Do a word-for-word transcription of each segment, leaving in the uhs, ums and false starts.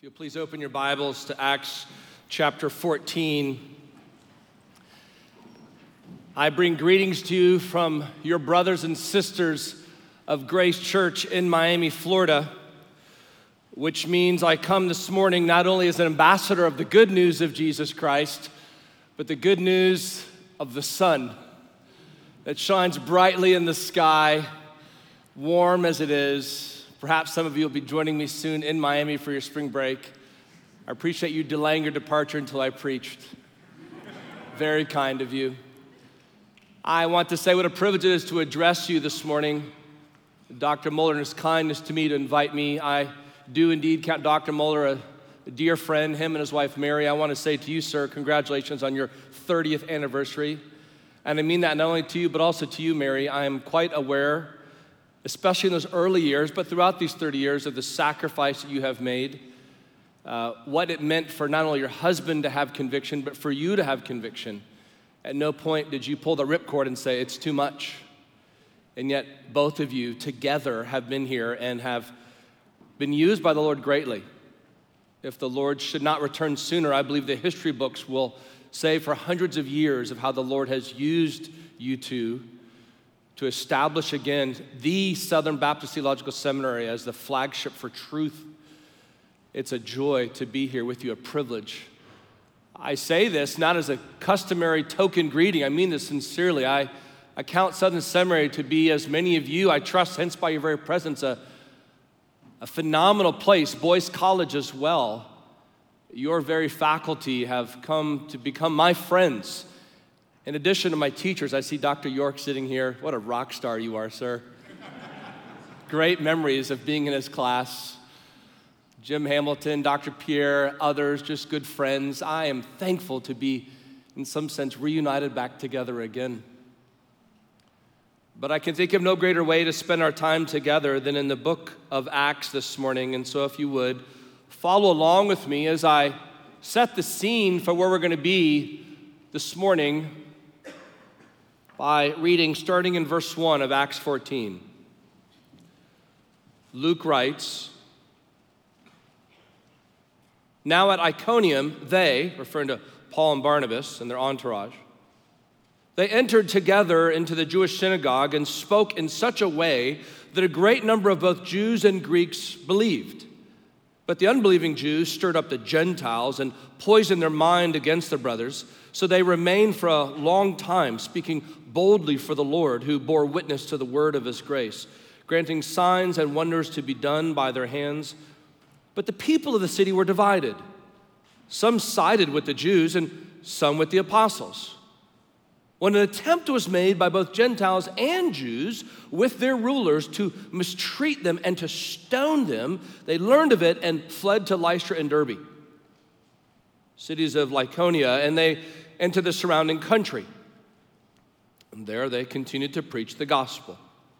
you'll please open your Bibles to Acts chapter fourteen. I bring greetings to you from your brothers and sisters of Grace Church in Miami, Florida, which means I come this morning not only as an ambassador of the good news of Jesus Christ, but the good news of the sun that shines brightly in the sky, warm as it is. Perhaps some of you will be joining me soon in Miami for your spring break. I appreciate you delaying your departure until I preached. Very kind of you. I want to say what a privilege it is to address you this morning. Doctor Muller, in his kindness to me to invite me, I do indeed count Doctor Muller a, a dear friend, him and his wife Mary. I want to say to you, sir, congratulations on your thirtieth anniversary. And I mean that not only to you, but also to you, Mary. I am quite aware, especially in those early years, but throughout these thirty years, of the sacrifice that you have made, uh, what it meant for not only your husband to have conviction, but for you to have conviction. At no point did you pull the ripcord and say, it's too much. And yet, both of you together have been here and have been used by the Lord greatly. If the Lord should not return sooner, I believe the history books will say for hundreds of years of how the Lord has used you two to establish again the Southern Baptist Theological Seminary as the flagship for truth. It's a joy to be here with you, a privilege. I say this not as a customary token greeting. I mean this sincerely. I, I count Southern Seminary to be, as many of you, I trust, hence by your very presence, a, a phenomenal place, Boyce College as well. Your very faculty have come to become my friends. In addition to my teachers, I see Doctor York sitting here. What a rock star you are, sir. Great memories of being in his class. Jim Hamilton, Doctor Pierre, others, just good friends. I am thankful to be, in some sense, reunited back together again. But I can think of no greater way to spend our time together than in the book of Acts this morning. And so if you would, follow along with me as I set the scene for where we're going to be this morning by reading starting in verse one of Acts fourteen. Luke writes, "Now at Iconium, they," referring to Paul and Barnabas and their entourage, "they entered together into the Jewish synagogue and spoke in such a way that a great number of both Jews and Greeks believed. But the unbelieving Jews stirred up the Gentiles and poisoned their mind against the brothers. So they remained for a long time, speaking boldly for the Lord, who bore witness to the word of his grace, granting signs and wonders to be done by their hands. But the people of the city were divided. Some sided with the Jews and some with the apostles. When an attempt was made by both Gentiles and Jews with their rulers to mistreat them and to stone them, they learned of it and fled to Lystra and Derbe, cities of Lycaonia, and they entered the surrounding country. And there they continued to preach the gospel.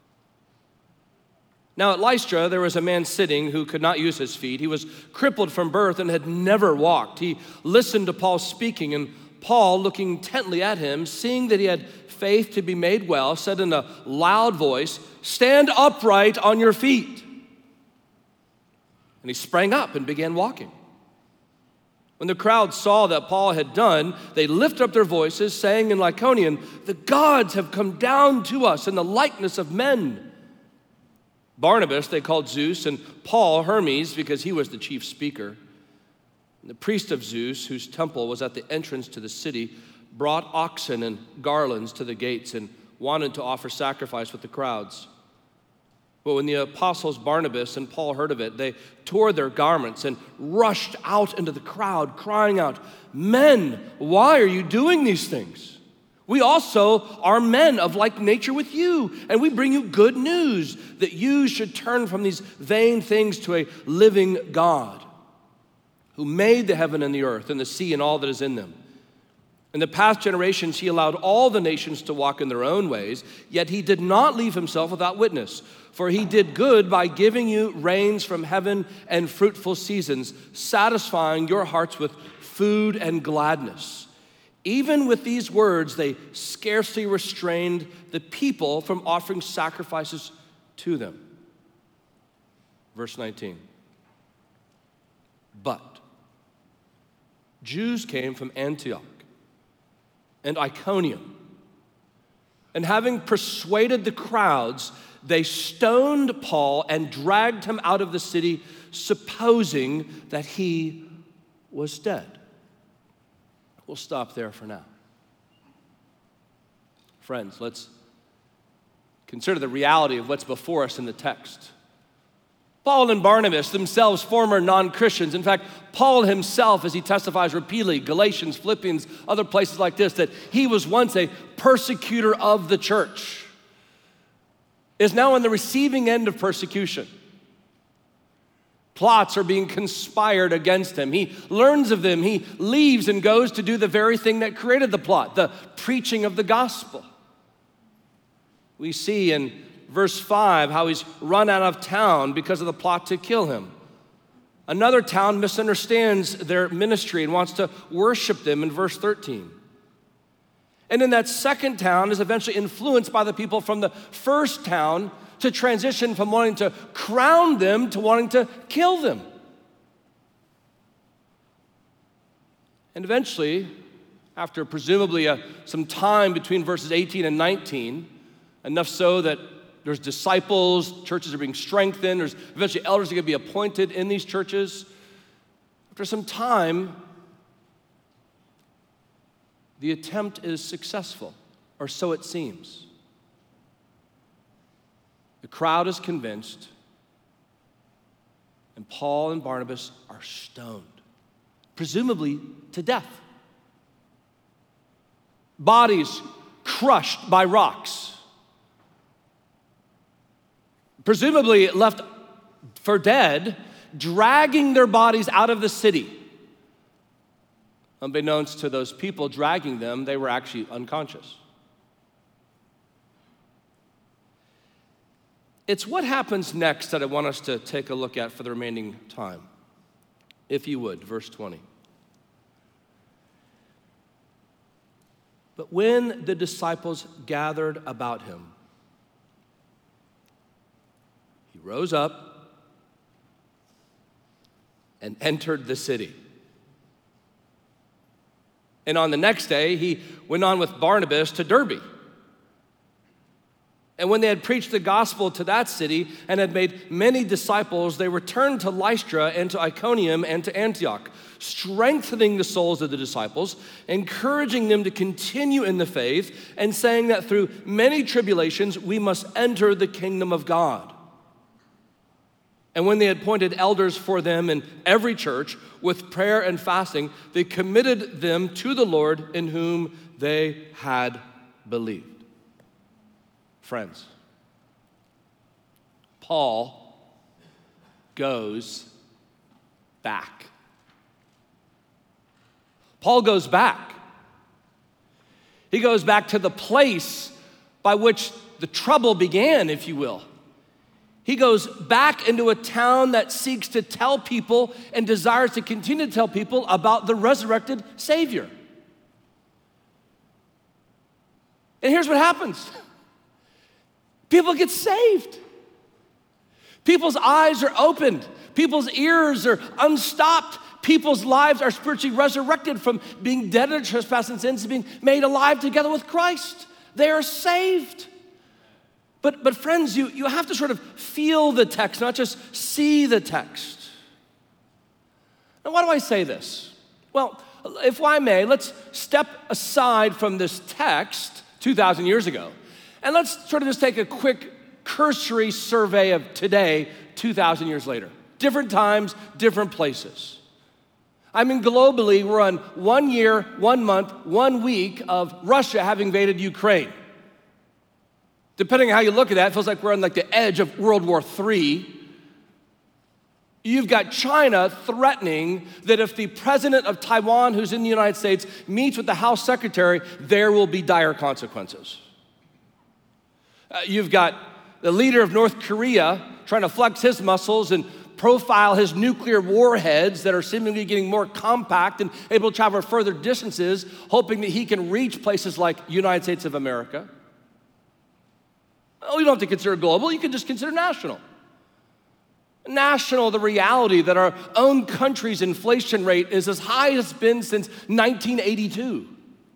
Now at Lystra there was a man sitting who could not use his feet. He was crippled from birth and had never walked. He listened to Paul speaking, and Paul, looking intently at him, seeing that he had faith to be made well, said in a loud voice, 'Stand upright on your feet.' And he sprang up and began walking. When the crowd saw that Paul had done, they lifted up their voices, saying in Lycaonian, 'The gods have come down to us in the likeness of men.' Barnabas they called Zeus, and Paul Hermes, because he was the chief speaker. The priest of Zeus, whose temple was at the entrance to the city, brought oxen and garlands to the gates and wanted to offer sacrifice with the crowds. But when the apostles Barnabas and Paul heard of it, they tore their garments and rushed out into the crowd, crying out, 'Men, why are you doing these things? We also are men of like nature with you, and we bring you good news that you should turn from these vain things to a living God, who made the heaven and the earth and the sea and all that is in them. In the past generations, he allowed all the nations to walk in their own ways, yet he did not leave himself without witness. For he did good by giving you rains from heaven and fruitful seasons, satisfying your hearts with food and gladness. Even with these words, they scarcely restrained the people from offering sacrifices to them." Verse nineteen. But Jews came from Antioch and Iconium, and having persuaded the crowds, they stoned Paul and dragged him out of the city, supposing that he was dead. We'll stop there for now. Friends, let's consider the reality of what's before us in the text. Paul and Barnabas, themselves former non-Christians. In fact, Paul himself, as he testifies repeatedly, Galatians, Philippians, other places like this, that he was once a persecutor of the church, is now on the receiving end of persecution. Plots are being conspired against him. He learns of them. He leaves and goes to do the very thing that created the plot, the preaching of the gospel. We see in verse five how he's run out of town because of the plot to kill him. Another town misunderstands their ministry and wants to worship them in verse thirteen. And in that second town is eventually influenced by the people from the first town to transition from wanting to crown them to wanting to kill them. And eventually, after presumably a, some time between verses eighteen and nineteen, enough so that there's disciples, churches are being strengthened, there's eventually elders are going to be appointed in these churches. After some time, the attempt is successful, or so it seems. The crowd is convinced, and Paul and Barnabas are stoned, presumably to death. Bodies crushed by rocks. Presumably left for dead, dragging their bodies out of the city. Unbeknownst to those people dragging them, they were actually unconscious. It's what happens next that I want us to take a look at for the remaining time. If you would, verse twenty. But when the disciples gathered about him, he rose up and entered the city. And on the next day, he went on with Barnabas to Derbe. And when they had preached the gospel to that city and had made many disciples, they returned to Lystra and to Iconium and to Antioch, strengthening the souls of the disciples, encouraging them to continue in the faith, and saying that through many tribulations we must enter the kingdom of God. And when they had appointed elders for them in every church, with prayer and fasting, they committed them to the Lord in whom they had believed. Friends, Paul goes back. Paul goes back. He goes back to the place by which the trouble began, if you will. He goes back into a town that seeks to tell people and desires to continue to tell people about the resurrected Savior. And here's what happens. People get saved. People's eyes are opened. People's ears are unstopped. People's lives are spiritually resurrected from being dead in trespass and sins to being made alive together with Christ. They are saved. But, but friends, you, you have to sort of feel the text, not just see the text. Now, why do I say this? Well, if I may, let's step aside from this text two thousand years ago, and let's sort of just take a quick cursory survey of today, two thousand years later. Different times, different places. I mean, globally, we're on one year, one month, one week of Russia having invaded Ukraine. Depending on how you look at that, it feels like we're on like the edge of World War Three. You've got China threatening that if the president of Taiwan, who's in the United States, meets with the House Secretary, there will be dire consequences. Uh, you've got the leader of North Korea trying to flex his muscles and profile his nuclear warheads that are seemingly getting more compact and able to travel further distances, hoping that he can reach places like United States of America. Oh, you don't have to consider global, you can just consider national. National, the reality that our own country's inflation rate is as high as it's been since nineteen eighty-two.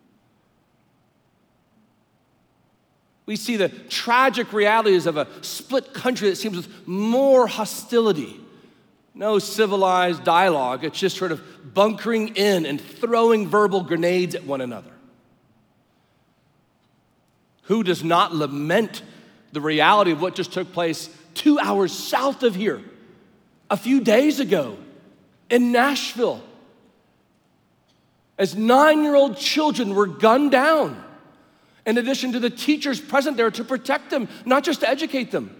We see the tragic realities of a split country that seems with more hostility. No civilized dialogue. It's just sort of bunkering in and throwing verbal grenades at one another. Who does not lament the reality of what just took place two hours south of here a few days ago in Nashville, as nine-year-old children were gunned down, in addition to the teachers present there to protect them, not just to educate them.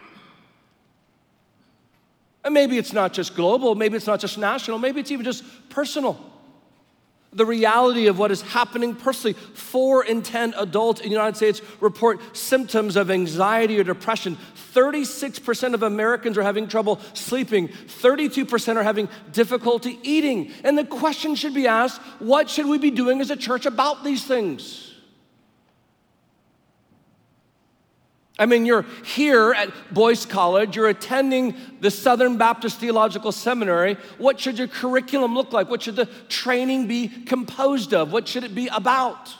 And maybe it's not just global, maybe it's not just national, maybe it's even just personal. The reality of what is happening personally. Four in ten adults in the United States report symptoms of anxiety or depression. thirty-six percent of Americans are having trouble sleeping. thirty-two percent are having difficulty eating. And the question should be asked, what should we be doing as a church about these things? I mean, you're here at Boyce College, you're attending the Southern Baptist Theological Seminary. What should your curriculum look like? What should the training be composed of? What should it be about?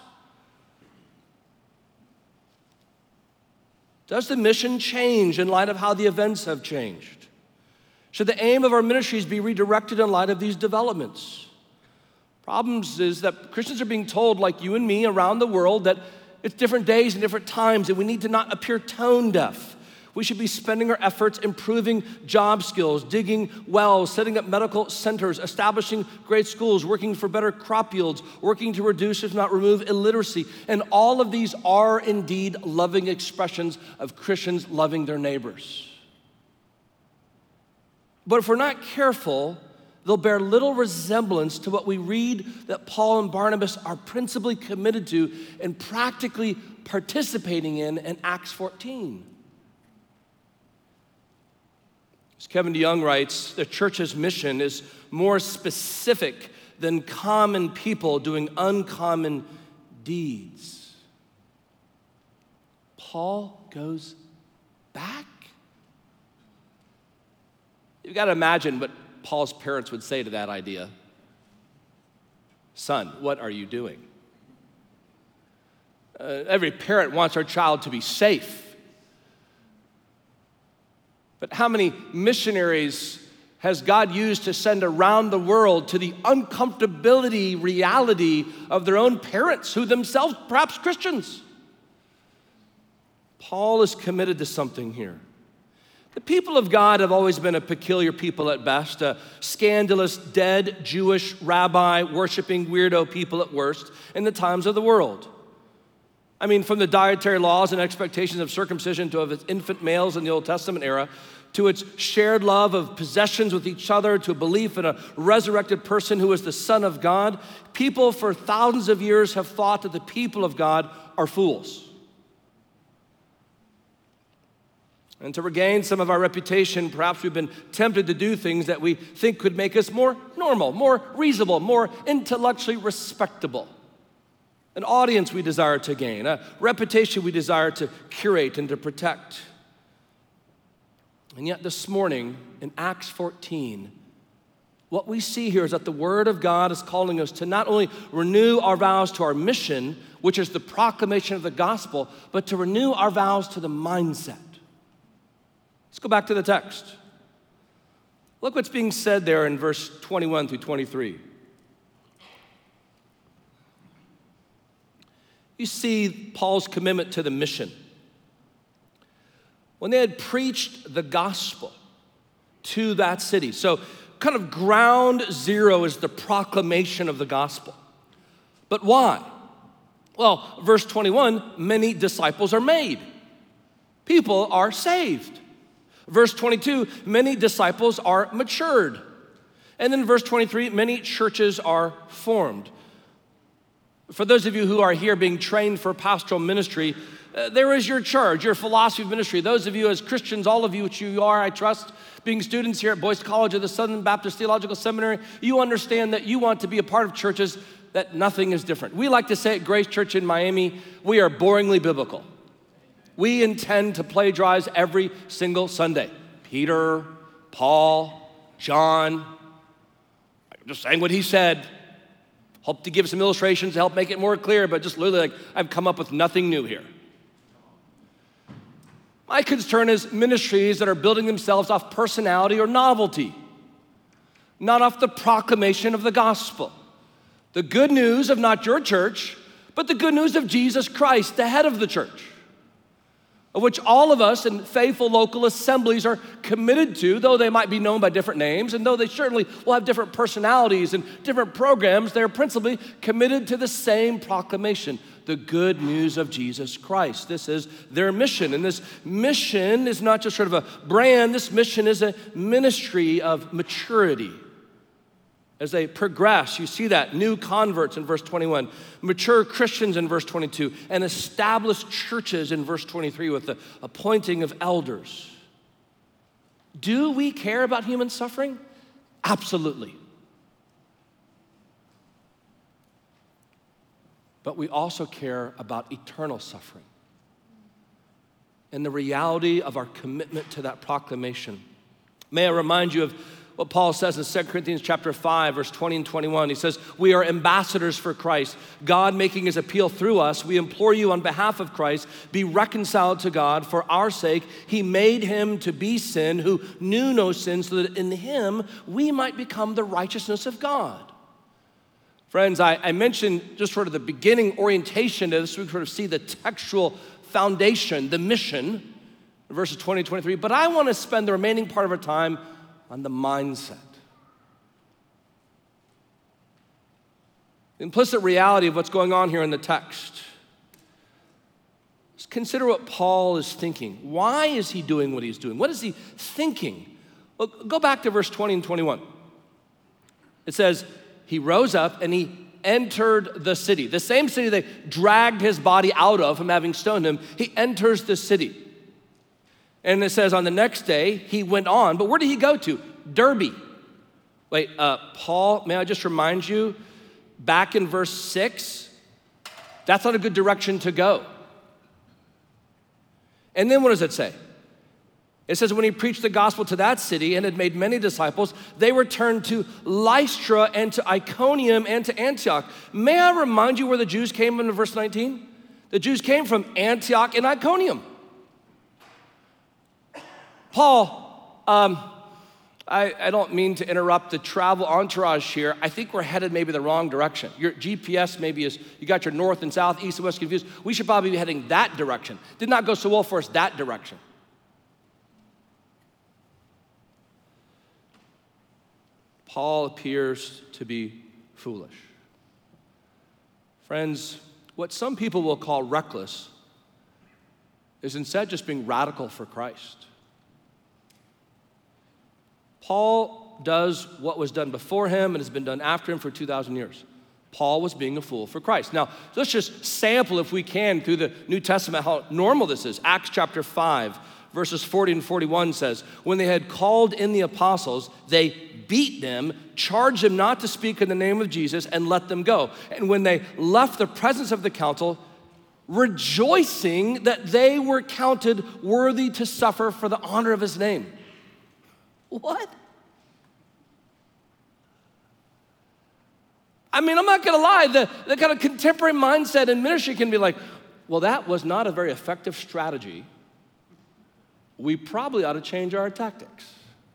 Does the mission change in light of how the events have changed? Should the aim of our ministries be redirected in light of these developments? Problems is that Christians are being told, like you and me around the world, that it's different days and different times, and we need to not appear tone deaf. We should be spending our efforts improving job skills, digging wells, setting up medical centers, establishing great schools, working for better crop yields, working to reduce, if not remove, illiteracy. And all of these are indeed loving expressions of Christians loving their neighbors. But if we're not careful, they'll bear little resemblance to what we read that Paul and Barnabas are principally committed to and practically participating in in Acts fourteen. As Kevin DeYoung writes, the church's mission is more specific than common people doing uncommon deeds. Paul goes back. You've got to imagine what Paul's parents would say to that idea. Son, what are you doing? Uh, every parent wants our child to be safe. But how many missionaries has God used to send around the world to the uncomfortability reality of their own parents, who themselves perhaps Christians? Paul is committed to something here. The people of God have always been a peculiar people at best, a scandalous, dead Jewish rabbi worshiping weirdo people at worst in the times of the world. I mean, from the dietary laws and expectations of circumcision to of its infant males in the Old Testament era, to its shared love of possessions with each other, to a belief in a resurrected person who is the Son of God, people for thousands of years have thought that the people of God are fools. And to regain some of our reputation, perhaps we've been tempted to do things that we think could make us more normal, more reasonable, more intellectually respectable. An audience we desire to gain, a reputation we desire to curate and to protect. And yet this morning in Acts fourteen, what we see here is that the Word of God is calling us to not only renew our vows to our mission, which is the proclamation of the gospel, but to renew our vows to the mindset. Let's go back to the text. Look what's being said there in verse twenty-one through twenty-three. You see Paul's commitment to the mission. When they had preached the gospel to that city. So kind of ground zero is the proclamation of the gospel. But why? Well, verse twenty-one, many disciples are made. People are saved. Verse twenty-two, many disciples are matured. And then verse twenty-three, many churches are formed. For those of you who are here being trained for pastoral ministry, uh, there is your charge, your philosophy of ministry. Those of you as Christians, all of you, which you are, I trust, being students here at Boyce College of the Southern Baptist Theological Seminary, you understand that you want to be a part of churches that nothing is different. We like to say at Grace Church in Miami, we are boringly biblical. We intend to plagiarize every single Sunday. Peter, Paul, John. I'm just saying what he said. Hope to give some illustrations to help make it more clear, but just literally like, I've come up with nothing new here. My concern is ministries that are building themselves off personality or novelty, not off the proclamation of the gospel. The good news of not your church, but the good news of Jesus Christ, the head of the church, of which all of us in faithful local assemblies are committed to, though they might be known by different names, and though they certainly will have different personalities and different programs, they're principally committed to the same proclamation, the good news of Jesus Christ. This is their mission, and this mission is not just sort of a brand, this mission is a ministry of maturity. As they progress, you see that, new converts in verse twenty-one, mature Christians in verse twenty-two, and established churches in verse twenty-three with the appointing of elders. Do we care about human suffering? Absolutely. But we also care about eternal suffering and the reality of our commitment to that proclamation. May I remind you of what Paul says in Second Corinthians chapter five, verse twenty and twenty-one. He says, we are ambassadors for Christ, God making his appeal through us. We implore you on behalf of Christ, be reconciled to God. For our sake, he made him to be sin who knew no sin, so that in him we might become the righteousness of God. Friends, I, I mentioned just sort of the beginning orientation to this. We sort of see the textual foundation, the mission, verses twenty and twenty-three. But I want to spend the remaining part of our time on the mindset. The implicit reality of what's going on here in the text. Just consider what Paul is thinking. Why is he doing what he's doing? What is he thinking? Well, go back to verse twenty and twenty-one. It says, he rose up and he entered the city. The same city they dragged his body out of from having stoned him. He enters the city. And it says on the next day, he went on. But where did he go to? Derbe. Wait, uh, Paul, may I just remind you, back in verse six, that's not a good direction to go. And then what does it say? It says when he preached the gospel to that city and had made many disciples, they returned to Lystra and to Iconium and to Antioch. May I remind you where the Jews came in verse nineteen? The Jews came from Antioch and Iconium. Paul, um, I, I don't mean to interrupt the travel entourage here. I think we're headed maybe the wrong direction. Your G P S maybe is, you got your north and south, east and west confused. We should probably be heading that direction. Did not go so well for us that direction. Paul appears to be foolish. Friends, what some people will call reckless is instead just being radical for Christ. Paul does what was done before him and has been done after him for two thousand years. Paul was being a fool for Christ. Now, let's just sample, if we can, through the New Testament how normal this is. Acts chapter five, verses forty and forty-one says, when they had called in the apostles, they beat them, charged them not to speak in the name of Jesus, and let them go. And when they left the presence of the council, rejoicing that they were counted worthy to suffer for the honor of his name. What? I mean, I'm not gonna lie, the, the kind of contemporary mindset in ministry can be like, well, that was not a very effective strategy. We probably ought to change our tactics.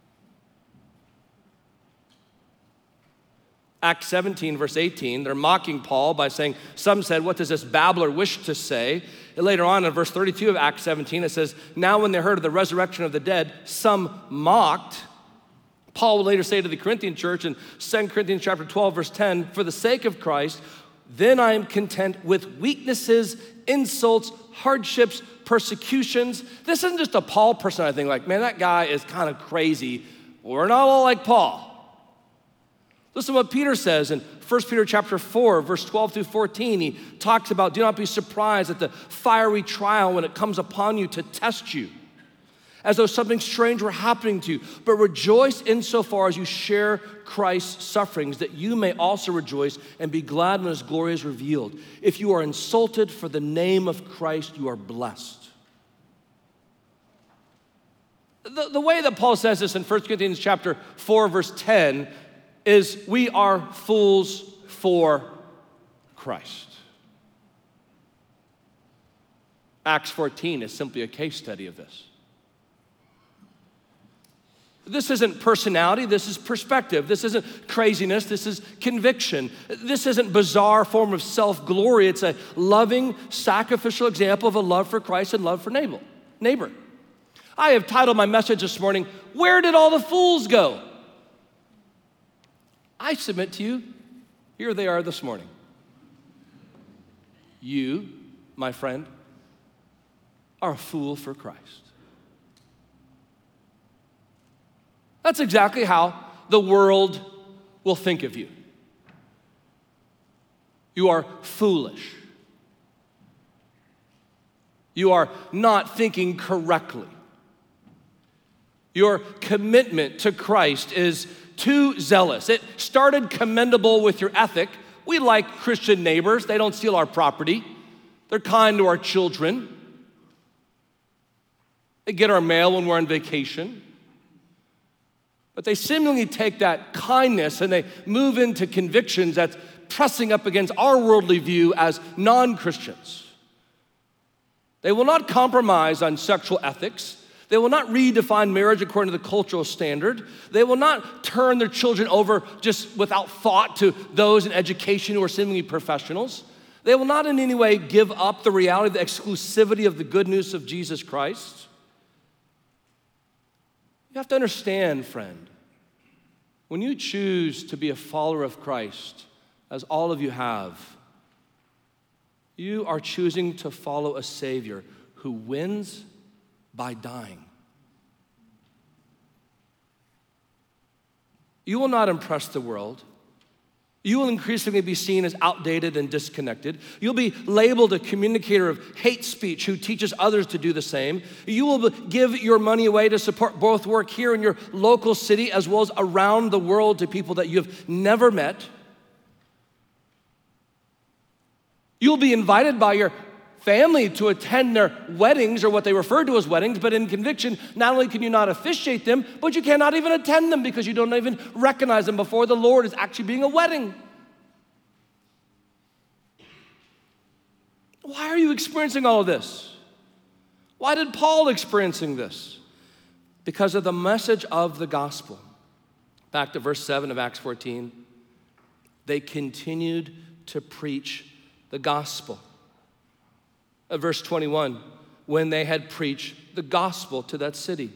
Acts seventeen, verse eighteen, they're mocking Paul by saying, some said, what does this babbler wish to say? And later on in verse thirty-two of Acts seventeen, it says, now when they heard of the resurrection of the dead, some mocked. Paul will later say to the Corinthian church in Second Corinthians chapter twelve, verse ten, for the sake of Christ, then I am content with weaknesses, insults, hardships, persecutions. This isn't just a Paul person, I think, like, man, that guy is kind of crazy. We're not all like Paul. Listen to what Peter says in First Peter chapter four, verse twelve through fourteen. He talks about, do not be surprised at the fiery trial when it comes upon you to test you, as though something strange were happening to you. But rejoice insofar as you share Christ's sufferings, that you may also rejoice and be glad when his glory is revealed. If you are insulted for the name of Christ, you are blessed. The, the way that Paul says this in First Corinthians chapter four, verse ten, is we are fools for Christ. Acts fourteen is simply a case study of this. This isn't personality, this is perspective. This isn't craziness, this is conviction. This isn't bizarre form of self-glory. It's a loving, sacrificial example of a love for Christ and love for neighbor. I have titled my message this morning, "Where Did All the Fools Go?" I submit to you, here they are this morning. You, my friend, are a fool for Christ. That's exactly how the world will think of you. You are foolish. You are not thinking correctly. Your commitment to Christ is too zealous. It started commendable with your ethic. We like Christian neighbors. They don't steal our property. They're kind to our children. They get our mail when we're on vacation. But they seemingly take that kindness and they move into convictions that's pressing up against our worldly view as non-Christians. They will not compromise on sexual ethics. They will not redefine marriage according to the cultural standard. They will not turn their children over just without thought to those in education who are seemingly professionals. They will not in any way give up the reality, the exclusivity of the good news of Jesus Christ. You have to understand, friend, when you choose to be a follower of Christ, as all of you have, you are choosing to follow a Savior who wins by dying. You will not impress the world. You will increasingly be seen as outdated and disconnected. You'll be labeled a communicator of hate speech who teaches others to do the same. You will give your money away to support both work here in your local city as well as around the world to people that you have never met. You'll be invited by your family to attend their weddings, or what they refer to as weddings, but in conviction, not only can you not officiate them, but you cannot even attend them because you don't even recognize them before the Lord as actually being a wedding. Why are you experiencing all of this? Why did Paul experiencing this? Because of the message of the gospel. Back to verse seven of Acts fourteen. They continued to preach the gospel. At verse twenty-one, when they had preached the gospel to that city.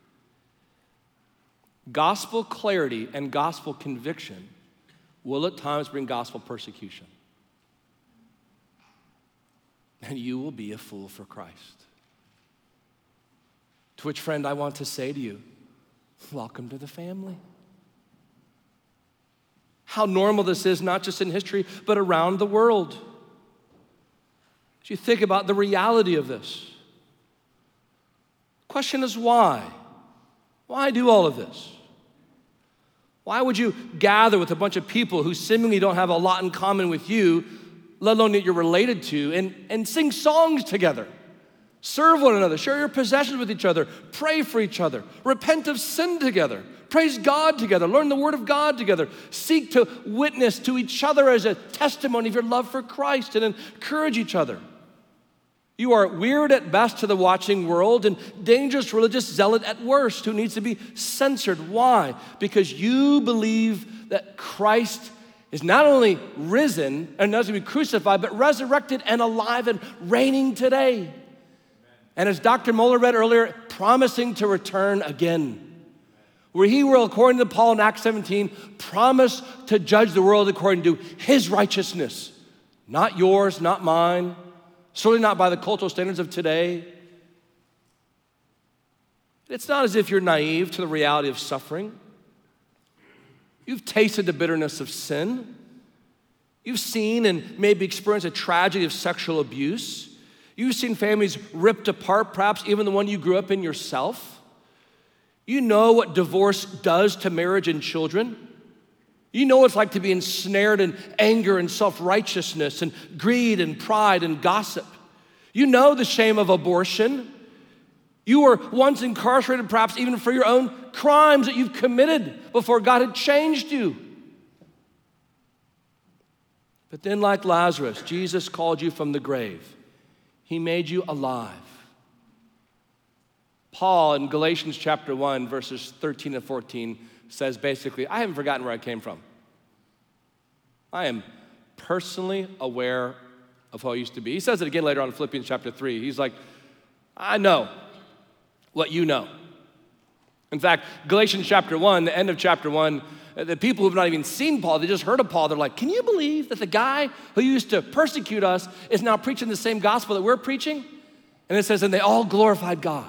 Gospel clarity and gospel conviction will at times bring gospel persecution. And you will be a fool for Christ. To which, friend, I want to say to you, welcome to the family. How normal this is, not just in history, but around the world. As you think about the reality of this, the question is why? Why do all of this? Why would you gather with a bunch of people who seemingly don't have a lot in common with you, let alone that you're related to, and, and sing songs together? Serve one another, share your possessions with each other, pray for each other, repent of sin together, praise God together, learn the word of God together, seek to witness to each other as a testimony of your love for Christ and encourage each other. You are weird at best to the watching world and dangerous religious zealot at worst who needs to be censored. Why? Because you believe that Christ is not only risen and not to be crucified, but resurrected and alive and reigning today. And as Doctor Moeller read earlier, promising to return again. Where he will, according to Paul in Acts seventeen, promise to judge the world according to his righteousness. Not yours, not mine. Certainly not by the cultural standards of today. It's not as if you're naive to the reality of suffering. You've tasted the bitterness of sin. You've seen and maybe experienced a tragedy of sexual abuse. You've seen families ripped apart, perhaps even the one you grew up in yourself. You know what divorce does to marriage and children. You know what it's like to be ensnared in anger and self-righteousness and greed and pride and gossip. You know the shame of abortion. You were once incarcerated, perhaps even for your own crimes that you've committed before God had changed you. But then, like Lazarus, Jesus called you from the grave. He made you alive. Paul in Galatians chapter one, verses thirteen and fourteen says basically, I haven't forgotten where I came from. I am personally aware of who I used to be. He says it again later on in Philippians chapter three. He's like, I know what you know. In fact, Galatians chapter one, the end of chapter one, the people who've not even seen Paul, they just heard of Paul, they're like, can you believe that the guy who used to persecute us is now preaching the same gospel that we're preaching? And it says, and they all glorified God.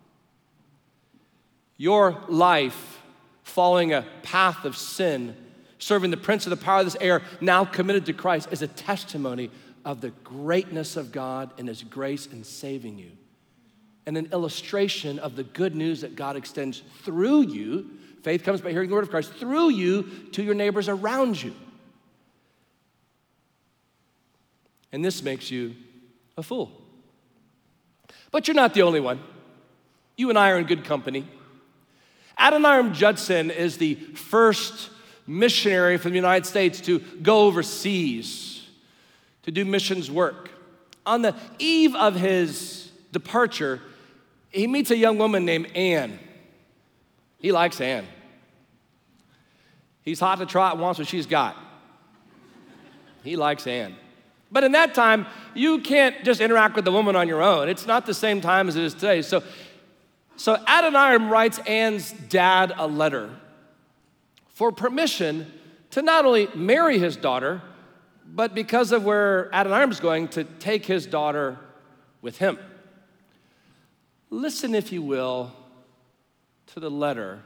Your life following a path of sin, serving the prince of the power of this air, now committed to Christ, is a testimony of the greatness of God and his grace in saving you. And an illustration of the good news that God extends through you. Faith comes by hearing the word of Christ, through you to your neighbors around you. And this makes you a fool. But you're not the only one. You and I are in good company. Adoniram Judson is the first missionary from the United States to go overseas to do missions work. On the eve of his departure, he meets a young woman named Anne. He likes Anne. He's hot to trot and wants what she's got. He likes Anne. But in that time, you can't just interact with the woman on your own. It's not the same time as it is today. So, so Adoniram writes Anne's dad a letter for permission to not only marry his daughter, but because of where Adoniram's going, to take his daughter with him. Listen, if you will, to the letter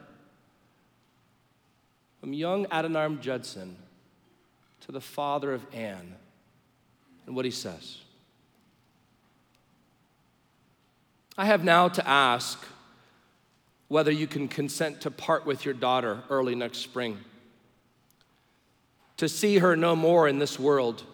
from young Adoniram Judson to the father of Anne and what he says. I have now to ask whether you can consent to part with your daughter early next spring, to see her no more in this world,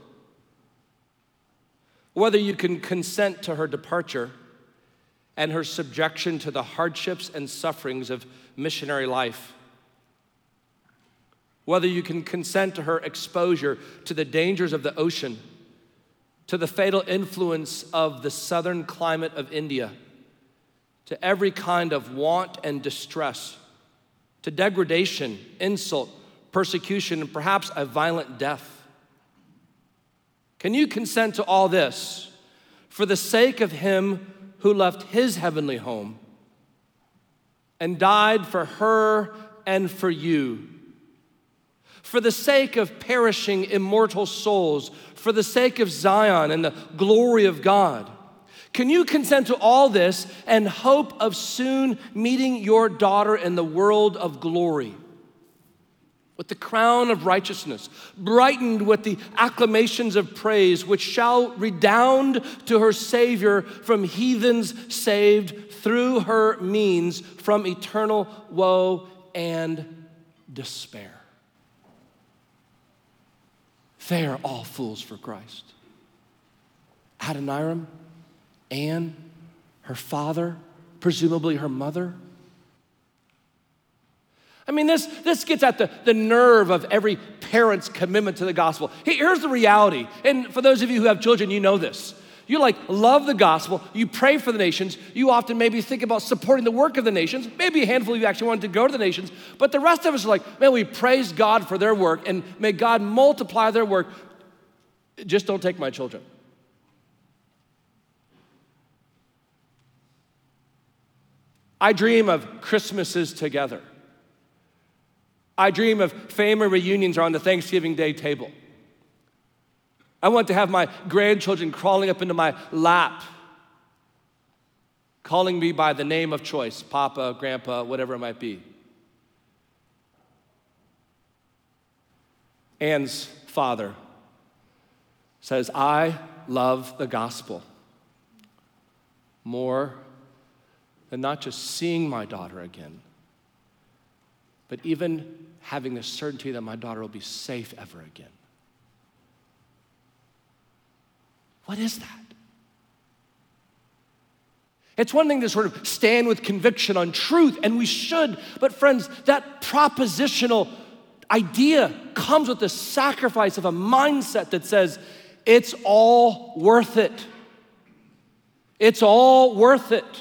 whether you can consent to her departure and her subjection to the hardships and sufferings of missionary life, whether you can consent to her exposure to the dangers of the ocean, to the fatal influence of the southern climate of India, to every kind of want and distress, to degradation, insult, persecution, and perhaps a violent death. Can you consent to all this for the sake of him who left his heavenly home and died for her and for you, for the sake of perishing immortal souls, for the sake of Zion and the glory of God? Can you consent to all this and hope of soon meeting your daughter in the world of glory, with the crown of righteousness, brightened with the acclamations of praise, which shall redound to her Savior from heathens saved through her means from eternal woe and despair? They are all fools for Christ. Adoniram, Anne, her father, presumably her mother. I mean, this, this gets at the, the nerve of every parent's commitment to the gospel. Here's the reality, and for those of you who have children, you know this. You like love the gospel, you pray for the nations, you often maybe think about supporting the work of the nations, maybe a handful of you actually wanted to go to the nations, but the rest of us are like, man, we praise God for their work, and may God multiply their work. Just don't take my children. I dream of Christmases together. I dream of family reunions around the Thanksgiving Day table. I want to have my grandchildren crawling up into my lap, calling me by the name of choice, Papa, Grandpa, whatever it might be. Anne's father says, I love the gospel more than not just seeing my daughter again, but even having the certainty that my daughter will be safe ever again. What is that? It's one thing to sort of stand with conviction on truth, and we should, but friends, that propositional idea comes with the sacrifice of a mindset that says, it's all worth it. It's all worth it.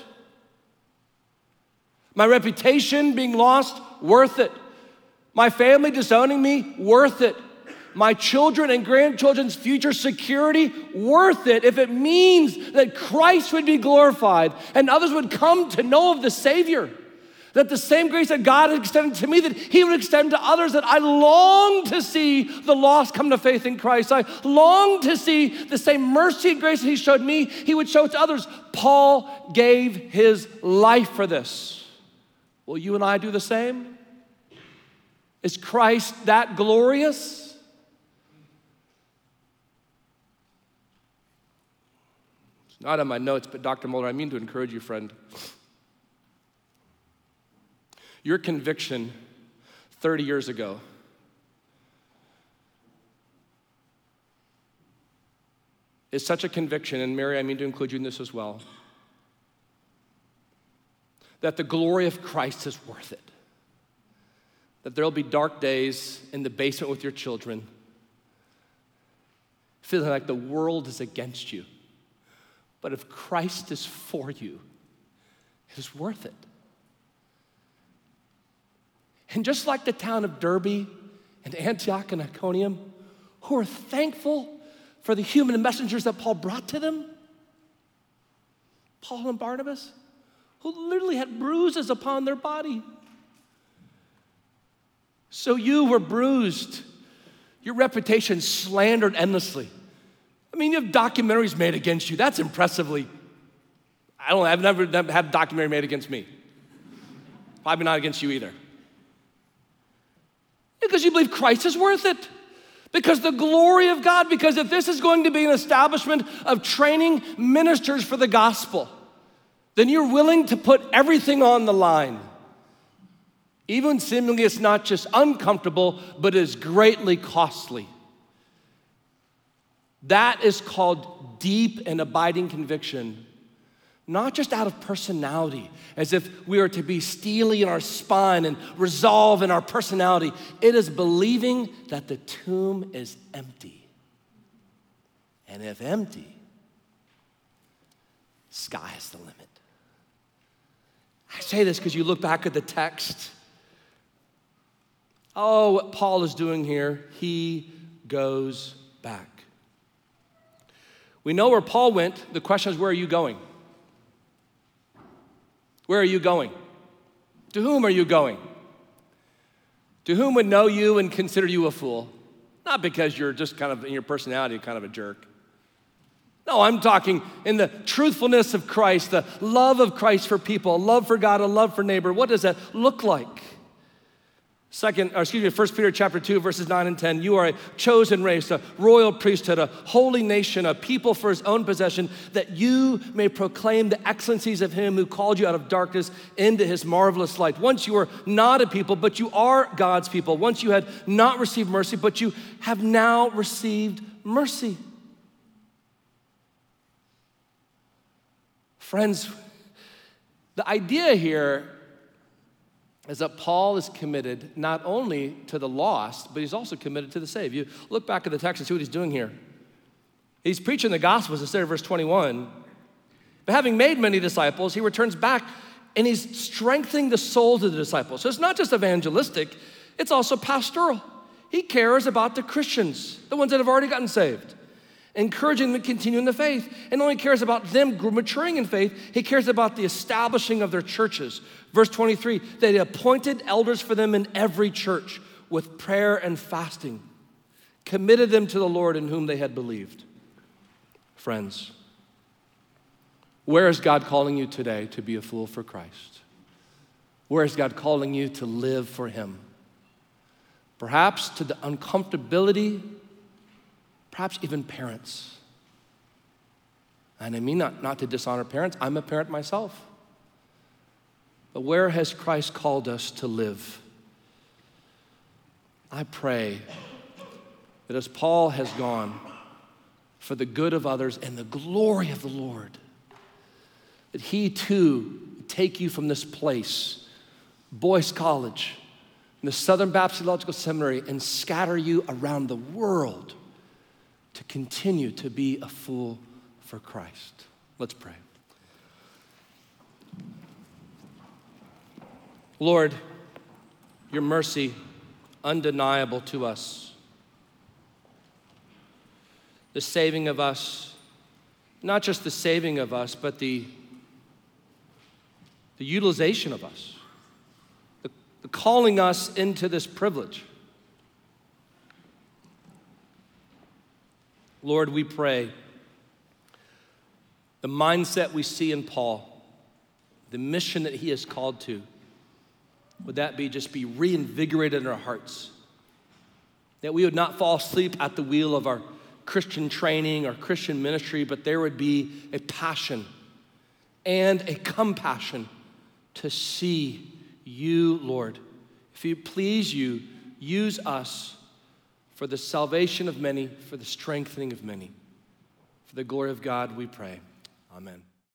My reputation being lost, worth it. My family disowning me, worth it. My children and grandchildren's future security, worth it if it means that Christ would be glorified and others would come to know of the Savior. That the same grace that God has extended to me, that He would extend to others, that I long to see the lost come to faith in Christ. I long to see the same mercy and grace that He showed me, He would show to others. Paul gave his life for this. Will you and I do the same? Is Christ that glorious? It's not on my notes, but Doctor Mulder, I mean to encourage you, friend. Your conviction thirty years ago is such a conviction, and Mary, I mean to include you in this as well, that the glory of Christ is worth it. That there'll be dark days in the basement with your children, feeling like the world is against you. But if Christ is for you, it is worth it. And just like the town of Derbe and Antioch and Iconium, who are thankful for the human messengers that Paul brought to them, Paul and Barnabas, who literally had bruises upon their body. So you were bruised, your reputation slandered endlessly. I mean, you have documentaries made against you. That's impressively, I don't know, I've never had a documentary made against me. Probably not against you either. Because you believe Christ is worth it. Because the glory of God, because if this is going to be an establishment of training ministers for the gospel, then you're willing to put everything on the line. Even seemingly it's not just uncomfortable, but is greatly costly. That is called deep and abiding conviction. Not just out of personality, as if we are to be steely in our spine and resolve in our personality. It is believing that the tomb is empty. And if empty, sky is the limit. I say this because you look back at the text. Oh, what Paul is doing here, he goes back. We know where Paul went. The question is, where are you going? Where are you going? To whom are you going? To whom would know you and consider you a fool? Not because you're just kind of, in your personality, kind of a jerk. No, I'm talking in the truthfulness of Christ, the love of Christ for people, a love for God, a love for neighbor. What does that look like? Second, or excuse me, First Peter chapter two, verses nine and ten. You are a chosen race, a royal priesthood, a holy nation, a people for His own possession, that you may proclaim the excellencies of Him who called you out of darkness into His marvelous light. Once you were not a people, but you are God's people. Once you had not received mercy, but you have now received mercy. Friends, the idea here is that Paul is committed not only to the lost, but he's also committed to the saved. You look back at the text and see what he's doing here. He's preaching the gospel, as it says in verse twenty-one. But having made many disciples, he returns back and he's strengthening the souls of the disciples. So it's not just evangelistic, it's also pastoral. He cares about the Christians, the ones that have already gotten saved, encouraging them to continue in the faith, and not only cares about them maturing in faith, he cares about the establishing of their churches. Verse twenty-three, that he appointed elders for them in every church with prayer and fasting, committed them to the Lord in whom they had believed. Friends, where is God calling you today to be a fool for Christ? Where is God calling you to live for Him? Perhaps to the uncomfortability, perhaps even parents. And I mean not, not to dishonor parents. I'm a parent myself. But where has Christ called us to live? I pray that as Paul has gone for the good of others and the glory of the Lord, that he too would take you from this place, Boyce College, in the Southern Baptist Theological Seminary, and scatter you around the world to continue to be a fool for Christ. Let's pray. Lord, your mercy, undeniable to us. The saving of us, not just the saving of us, but the, the utilization of us, the, the calling us into this privilege. Lord, we pray the mindset we see in Paul, the mission that he is called to, would that be just be reinvigorated in our hearts? That we would not fall asleep at the wheel of our Christian training or Christian ministry, but there would be a passion and a compassion to see you, Lord. If you please you, use us for the salvation of many, for the strengthening of many. For the glory of God, we pray. Amen.